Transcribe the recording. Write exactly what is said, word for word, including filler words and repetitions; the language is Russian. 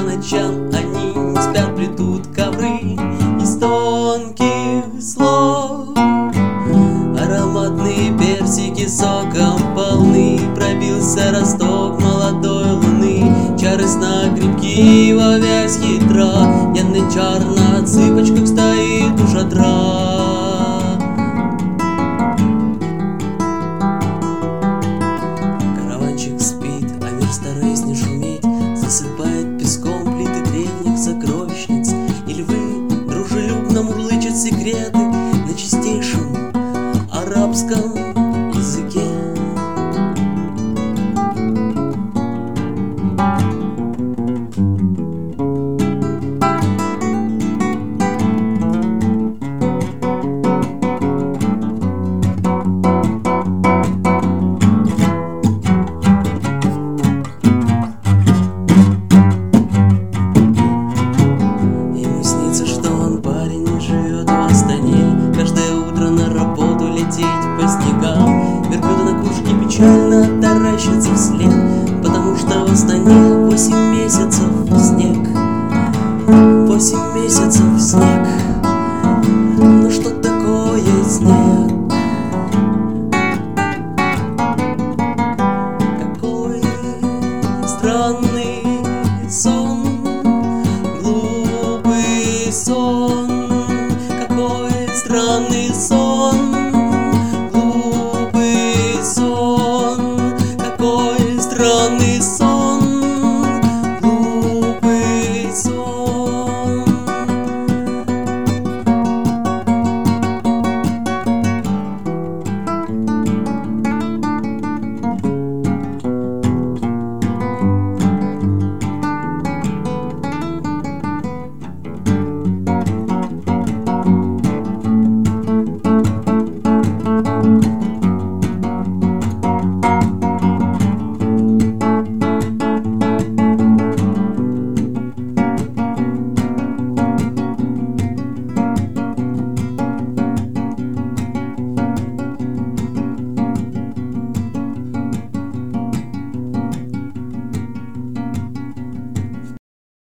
по ночам они не спят, плетут ковры из тонких слов. Ароматные персики соком полны, пробился росток молодой луны. Чары сна крепки, во вязь хитра, я на чар на цыпочках стоит у шатра.